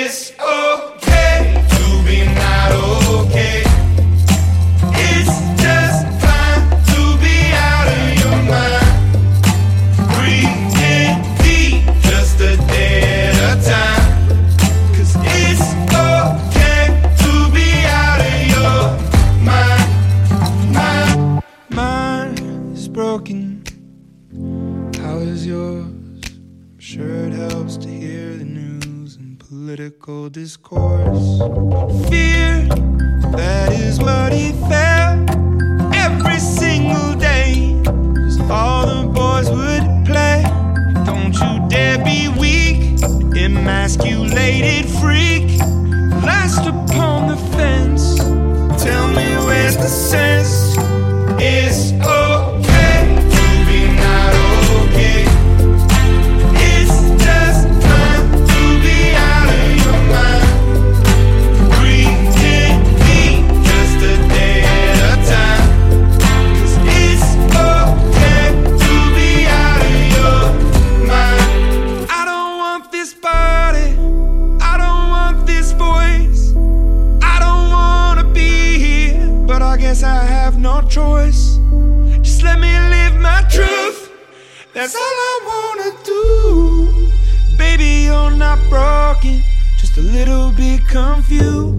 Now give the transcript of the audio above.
It's okay to be not okay. It's just fine to be out of your mind. Breathing deep, just a day at a time. 'Cause it's okay to be out of your mind. Mine is broken. How is yours? I'm sure it helps to hear the news and political discourse. Fear, that is what he felt every single day. 'Cause all the boys would play. Don't you dare be weak, emasculated freak. Last upon the fence. Tell me where's the sense? It's okay to be not okay. It's just time to be out of your mind. Breathing deep, just a day at a time. 'Cause it's okay to be out of your mind. I don't want this body, I don't want this voice. I don't wanna be here, but I guess I have no choice. Just let me live my truth, that's all I wanna do. Baby, you're not broken, just a little bit confused.